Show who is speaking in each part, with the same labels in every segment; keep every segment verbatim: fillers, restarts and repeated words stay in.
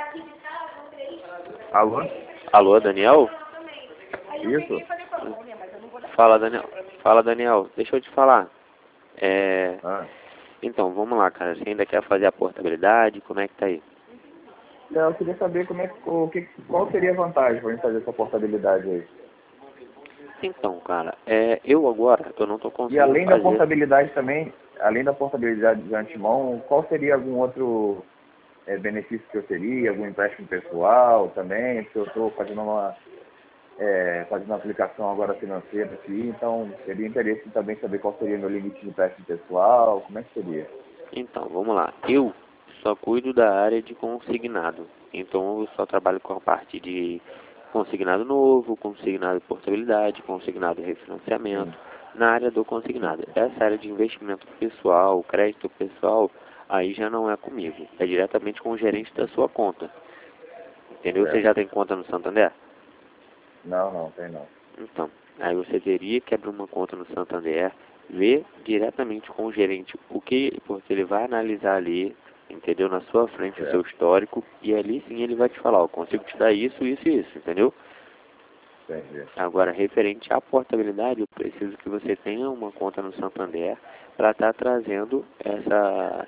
Speaker 1: Alô?
Speaker 2: Alô, Daniel?
Speaker 1: Isso?
Speaker 2: Fala, Daniel. Fala, Daniel. Deixa eu te falar. É...
Speaker 1: Ah.
Speaker 2: Então, vamos lá, cara. Você ainda quer fazer a portabilidade? Como é que tá aí?
Speaker 1: Então, eu queria saber como é, que- o que, qual seria a vantagem para gente fazer essa portabilidade aí.
Speaker 2: Então, cara, é... eu agora, eu não tô
Speaker 1: E
Speaker 2: conseguindo
Speaker 1: além da
Speaker 2: fazer...
Speaker 1: portabilidade também, além da portabilidade de antemão, qual seria algum outro é, benefício que eu teria? Algum empréstimo pessoal também? Porque eu estou fazendo uma, é, fazendo uma aplicação agora financeira aqui, então teria interesse em também saber qual seria meu limite de empréstimo pessoal, como é que seria?
Speaker 2: Então, vamos lá. Eu só cuido da área de consignado. Então, eu só trabalho com a parte de consignado novo, consignado de portabilidade, consignado de refinanciamento,
Speaker 1: Sim,
Speaker 2: na área do consignado. Essa área de investimento pessoal, crédito pessoal, aí já não é comigo. É diretamente com o gerente da sua conta. Entendeu? Você
Speaker 1: certo.
Speaker 2: já tem conta no Santander?
Speaker 1: Não, não, tem não.
Speaker 2: Então, aí você teria que abrir uma conta no Santander, ver diretamente com o gerente o que, porque ele vai analisar ali, entendeu? Na sua frente o seu
Speaker 1: Certo,
Speaker 2: histórico, e ali sim ele vai te falar, eu consigo te dar isso, isso e isso, entendeu?
Speaker 1: entendi.
Speaker 2: Agora, referente à portabilidade, eu preciso que você tenha uma conta no Santander para estar trazendo essa,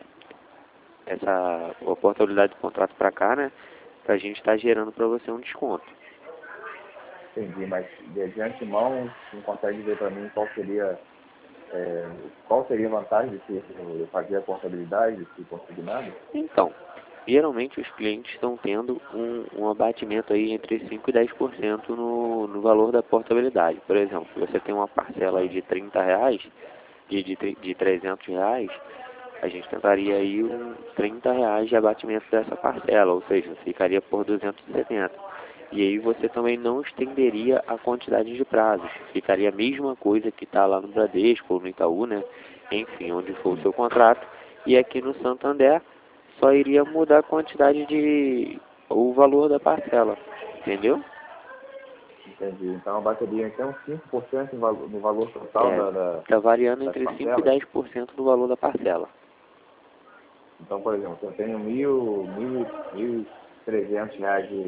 Speaker 2: essa a portabilidade do contrato para cá, né? Para a gente estar gerando para você um desconto.
Speaker 1: Entendi, mas de, de antemão, você não consegue dizer para mim qual seria, é, qual seria a vantagem de se eu fazer a portabilidade, de se consignado?
Speaker 2: Então, geralmente os clientes estão tendo um, um abatimento aí entre cinco e dez por cento no, no valor da portabilidade. Por exemplo, se você tem uma parcela aí de trinta reais, de, de, tre- de trezentos reais, a gente tentaria aí um trinta reais de abatimento dessa parcela, ou seja, ficaria por duzentos e setenta. E aí você também não estenderia a quantidade de prazos. Ficaria a mesma coisa que está lá no Bradesco ou no Itaú, né? Enfim, onde for o
Speaker 1: Sim,
Speaker 2: seu contrato. E aqui no Santander só iria mudar a quantidade de... o valor da parcela. Entendeu?
Speaker 1: entendi. Então bateria então cinco por cento no valor, no valor total
Speaker 2: É,
Speaker 1: da, da,
Speaker 2: tá variando
Speaker 1: das
Speaker 2: entre cinco e
Speaker 1: parcelas.
Speaker 2: dez por cento do valor da parcela.
Speaker 1: Então, por exemplo, se eu tenho mil, mil, mil e trezentos reais de,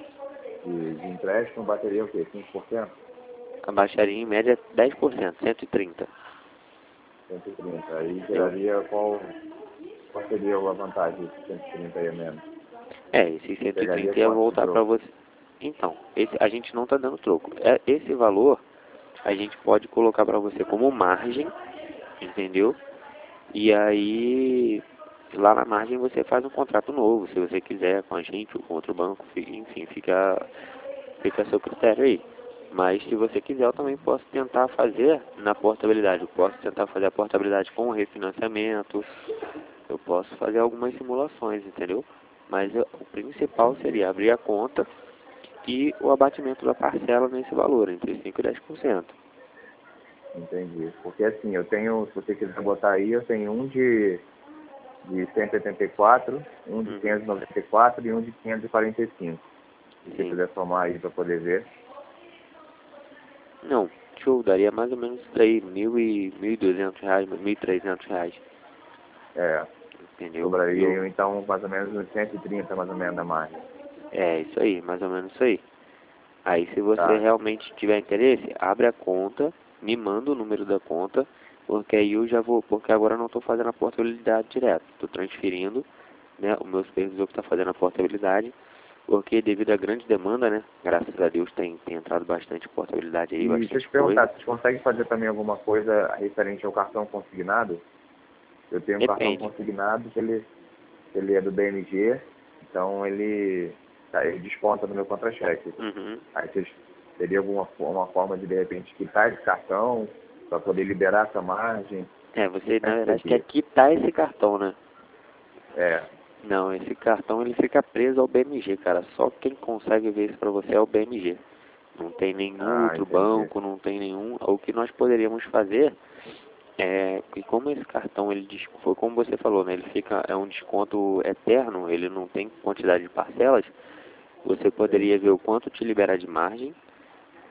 Speaker 1: de, de empréstimo, bateria o quê? cinco por cento?
Speaker 2: Abaixaria em média dez por cento, cento e trinta.
Speaker 1: cento e trinta. Aí
Speaker 2: Entendeu?
Speaker 1: geraria qual, qual seria a vantagem de cento e trinta aí mesmo?
Speaker 2: É, esse
Speaker 1: Pegaria
Speaker 2: cento e trinta ia
Speaker 1: quanto de
Speaker 2: voltar para
Speaker 1: troco?
Speaker 2: você. Então, esse, a gente não está dando troco. É, esse valor a gente pode colocar para você como margem, entendeu? E aí, lá na margem você faz um contrato novo, se você quiser, com a gente ou com outro banco, fi- enfim, fica, fica a seu critério aí. Mas se você quiser, eu também posso tentar fazer na portabilidade. Eu posso tentar fazer a portabilidade com o refinanciamento, eu posso fazer algumas simulações, entendeu? Mas eu- o principal
Speaker 1: Entendi,
Speaker 2: seria abrir a conta e o abatimento da parcela nesse valor, entre cinco e dez por cento.
Speaker 1: entendi. Porque assim, eu tenho, se você quiser botar aí, eu tenho um de, de cento e oitenta e quatro, um de
Speaker 2: Uhum,
Speaker 1: quinhentos e noventa e quatro e um de quinhentos e quarenta e cinco. Se você
Speaker 2: sim.
Speaker 1: quiser somar aí para poder ver.
Speaker 2: Não, show, daria mais ou menos isso aí, mil e mil e duzentos reais, mil e trezentos reais,
Speaker 1: É,
Speaker 2: entendeu? Eu,
Speaker 1: sobraria então mais ou menos uns cento e trinta mais ou menos a margem.
Speaker 2: é isso aí, mais ou menos isso aí. Aí se você
Speaker 1: Tá,
Speaker 2: realmente tiver interesse, abre a conta, me manda o número da conta, porque aí eu já vou, porque agora eu não estou fazendo a portabilidade direto, estou transferindo, né, o meu supervisor que está fazendo a portabilidade, porque devido à grande demanda, né, graças a Deus tem, tem entrado bastante portabilidade aí,
Speaker 1: e deixa eu
Speaker 2: bastante
Speaker 1: te
Speaker 2: coisa.
Speaker 1: perguntar, vocês conseguem fazer também alguma coisa referente ao cartão consignado? Eu tenho um cartão
Speaker 2: Depende.
Speaker 1: consignado que ele, ele é do B M G, então ele, tá, ele desconta no meu contra-cheque.
Speaker 2: Uhum.
Speaker 1: Aí vocês teria alguma fo- uma forma de de repente quitar esse cartão para poder liberar essa margem?
Speaker 2: É, você
Speaker 1: Como
Speaker 2: na
Speaker 1: é que
Speaker 2: verdade quer
Speaker 1: seria?
Speaker 2: quitar esse cartão, né?
Speaker 1: É,
Speaker 2: Não, esse cartão ele fica preso ao B M G, cara. Só quem consegue ver isso pra você é o B M G. Não tem nenhum
Speaker 1: ah,
Speaker 2: outro
Speaker 1: entendi.
Speaker 2: banco, não tem nenhum. O que nós poderíamos fazer é que como esse cartão ele des- foi como você falou, né? Ele fica é um desconto eterno, ele não tem quantidade de parcelas. Você
Speaker 1: Sim,
Speaker 2: poderia ver o quanto te libera de margem,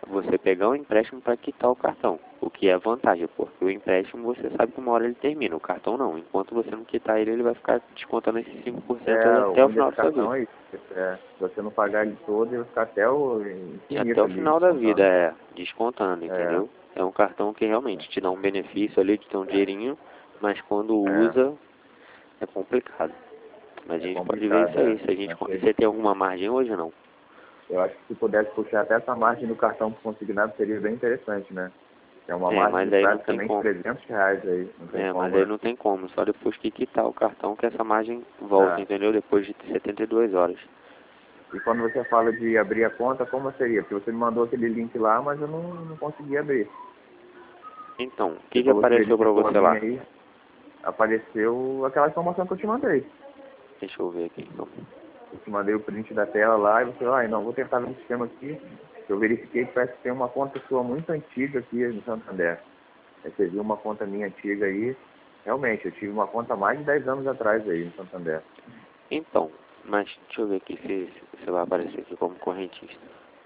Speaker 2: você pegar um empréstimo para quitar o cartão, o que é vantagem, porque o empréstimo você sabe que uma hora ele termina, o cartão não. Enquanto você não quitar ele, ele vai ficar descontando esses cinco por cento aí
Speaker 1: É, o
Speaker 2: até o
Speaker 1: ruim
Speaker 2: final
Speaker 1: desse
Speaker 2: da sua vida.
Speaker 1: cartão é isso. É, se você não pagar ele todo, ele vai ficar até o
Speaker 2: E até
Speaker 1: infinito
Speaker 2: o
Speaker 1: ali
Speaker 2: final da vida,
Speaker 1: descontando.
Speaker 2: é, descontando,
Speaker 1: É,
Speaker 2: entendeu? É um cartão que realmente te dá um benefício ali de ter um dinheirinho, mas quando
Speaker 1: é,
Speaker 2: usa, é complicado. Mas a
Speaker 1: é
Speaker 2: gente pode ver
Speaker 1: complicado,
Speaker 2: isso aí,
Speaker 1: é.
Speaker 2: se a gente,
Speaker 1: Mas
Speaker 2: você tem alguma margem hoje ou não?
Speaker 1: eu acho que se pudesse puxar até essa margem do cartão consignado seria bem interessante, né? É uma
Speaker 2: É,
Speaker 1: margem
Speaker 2: mas
Speaker 1: de
Speaker 2: aí não tem
Speaker 1: praticamente
Speaker 2: como.
Speaker 1: trezentos reais aí, não tem
Speaker 2: É, mas
Speaker 1: como,
Speaker 2: aí
Speaker 1: né?
Speaker 2: não tem como, só depois que quitar o cartão que essa margem volta,
Speaker 1: Tá.
Speaker 2: entendeu? Depois de setenta e duas horas.
Speaker 1: E quando você fala de abrir a conta, como seria? Porque você me mandou aquele link lá, mas eu não, não consegui abrir.
Speaker 2: Então, o
Speaker 1: Você
Speaker 2: que que
Speaker 1: falou que
Speaker 2: apareceu pra
Speaker 1: verificou a
Speaker 2: você
Speaker 1: minha
Speaker 2: lá?
Speaker 1: aí, apareceu aquela informação que eu te mandei.
Speaker 2: Deixa eu ver aqui, então.
Speaker 1: Eu te mandei o print da tela lá e você, ah, não, vou tentar ver no sistema aqui. Eu verifiquei que parece que tem uma conta sua muito antiga aqui no Santander. Aí você viu uma conta minha antiga aí. Realmente, eu tive uma conta há mais de dez anos atrás aí no Santander.
Speaker 2: Então, mas deixa eu ver aqui se, se você vai aparecer aqui como correntista.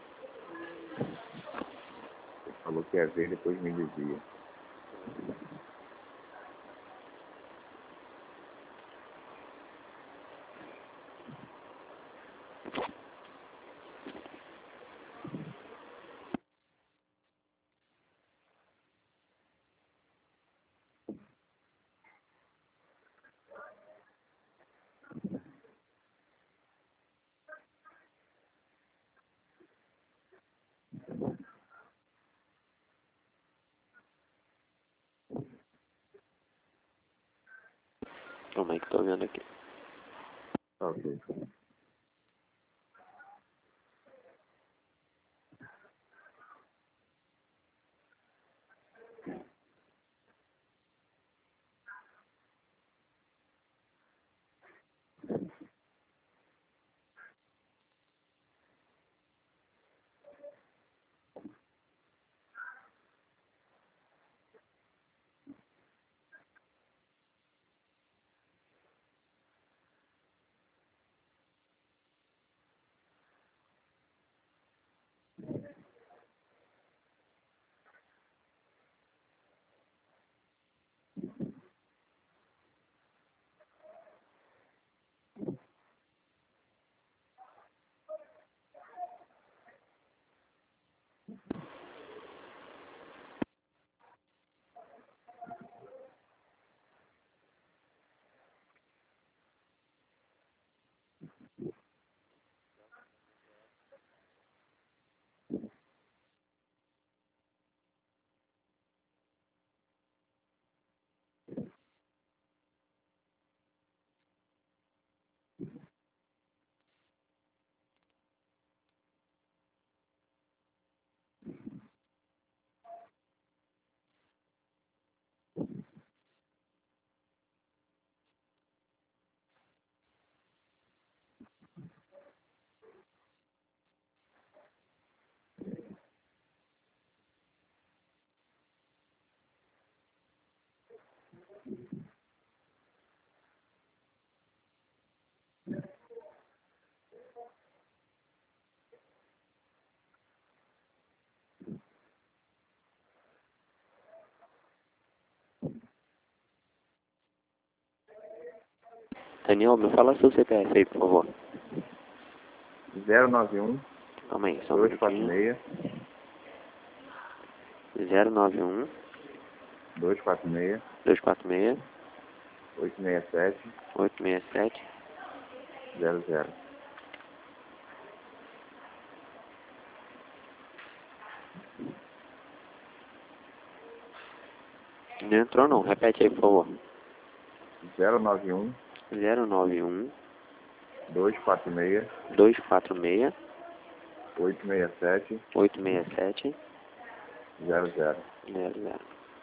Speaker 1: Você falou que ia ver, depois me dizia.
Speaker 2: Calma aí que eu tô vendo aqui.
Speaker 1: Ok.
Speaker 2: Daniel, me fala seu C P F aí, por favor.
Speaker 1: zero nove um,
Speaker 2: Calma aí, só um
Speaker 1: dois quatro
Speaker 2: minutinho.
Speaker 1: seis,
Speaker 2: zero nove um,
Speaker 1: dois quatro seis,
Speaker 2: dois quatro seis,
Speaker 1: oito seis sete,
Speaker 2: oito seis sete.
Speaker 1: zero zero.
Speaker 2: Não entrou não, repete aí, por favor.
Speaker 1: zero nove um,
Speaker 2: zero nove um,
Speaker 1: dois quatro seis,
Speaker 2: dois quatro seis,
Speaker 1: oito seis sete,
Speaker 2: oito seis sete,
Speaker 1: zero zero.
Speaker 2: zero zero.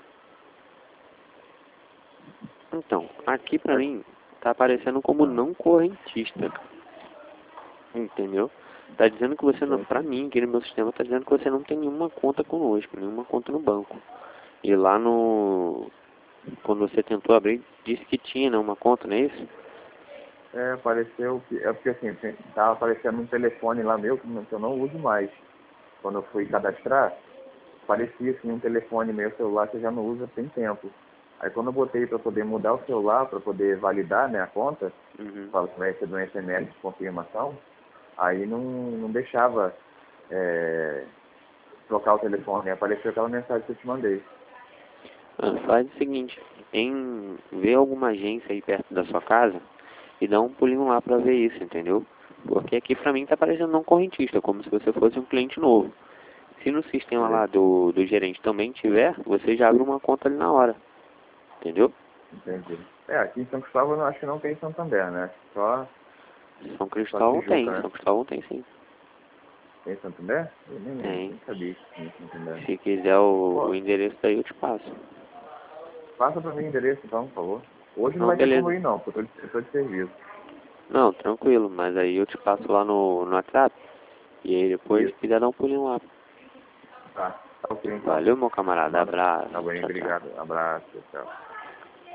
Speaker 2: Então, aqui pra mim tá aparecendo como não correntista. Entendeu? Tá dizendo que você não, pra mim, aqui no meu sistema, tá dizendo que você não tem nenhuma conta conosco, nenhuma conta no banco. E lá no, quando você tentou abrir, disse que tinha, né, uma conta, não é isso?
Speaker 1: É, apareceu que. É porque assim, tem- tava aparecendo um telefone lá meu que não- que eu não uso mais. quando eu fui cadastrar, parecia assim um telefone meu celular que eu já não uso tem tempo. Aí quando eu botei para poder mudar o celular, para poder validar, né, a conta,
Speaker 2: Uhum.
Speaker 1: fala que vai receber um S M S de confirmação, aí não, não deixava é, trocar o telefone, apareceu aquela mensagem que eu te mandei.
Speaker 2: Ah, faz o seguinte, em vê alguma agência aí perto da sua casa e dá um pulinho lá pra ver isso, entendeu? Porque aqui pra mim tá parecendo um correntista, como se você fosse um cliente novo. Se no sistema
Speaker 1: Beleza?
Speaker 2: lá do, do gerente também tiver, você já abre uma conta ali na hora, entendeu?
Speaker 1: Entendi. É, aqui em São Cristóvão eu acho que não tem em Santander, né? Só,
Speaker 2: São
Speaker 1: só
Speaker 2: Cristóvão
Speaker 1: Tijuca,
Speaker 2: tem,
Speaker 1: né?
Speaker 2: São Cristóvão tem sim.
Speaker 1: Tem em Santander? Eu nem,
Speaker 2: Tem.
Speaker 1: nem sabia que tinha em Santander.
Speaker 2: Se quiser o,
Speaker 1: Pô,
Speaker 2: o endereço daí eu te passo.
Speaker 1: passa pra mim o endereço então, por favor. Hoje não
Speaker 2: Não,
Speaker 1: vai ter como
Speaker 2: beleza.
Speaker 1: ir não, porque eu tô, eu tô de serviço.
Speaker 2: Não, tranquilo, mas aí eu te passo lá no, no WhatsApp. E aí depois, se
Speaker 1: Isso.
Speaker 2: quiser dar um pulinho lá.
Speaker 1: Tá, tá ok então.
Speaker 2: Valeu, meu camarada.
Speaker 1: Manda.
Speaker 2: Abraço.
Speaker 1: Tá bem,
Speaker 2: Tchau, tchau.
Speaker 1: obrigado. Abraço, tchau.